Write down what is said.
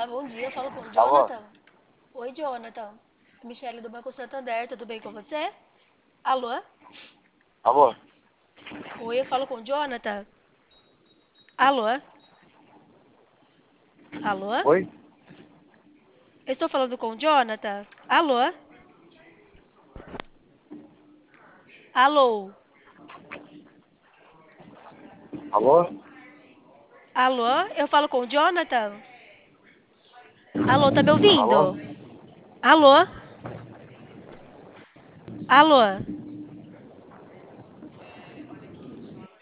Olá, bom dia. Eu falo com o Alô? Jonathan. Oi, Jonathan. Michele do Banco Santander, tudo bem com você? Alô? Alô? Oi, eu falo com o Jonathan. Alô? Alô? Oi? Eu estou falando com o Jonathan. Alô? Alô? Alô? Alô? Eu falo com o Jonathan. Alô, tá me Alô? ouvindo? Alô? Alô?